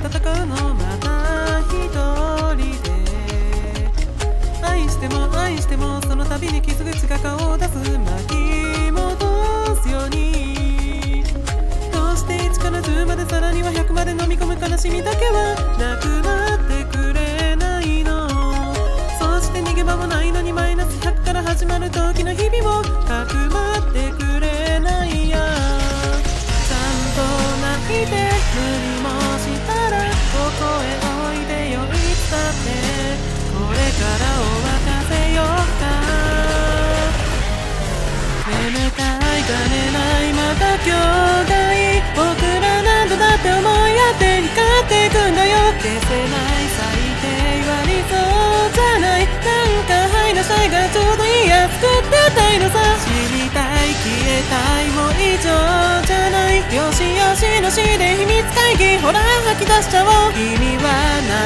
戦うのまた一人で。愛しても愛してもその度に傷口が顔を出す。巻き戻すように。どうして1から10までさらには100まで飲み込む悲しみだけはなくなってくれないの。そうして逃げ場もないのにマイナス100から始まる時の日々をかくまってくれないや。ちゃんと泣いて無理もしたらここへおいでよ。いつだってこれからを沸かせようか。眠たいが寝ないまた兄弟。僕ら何度だって思い合って光っていくんだよ。消せない最低は理想じゃない。なんかハイなシャイがちょうどいいや作ってたいのさ。知りたい消えたいも以上じゃない。よしよしのしで秘密会議ほら吐き出しちゃおう。君は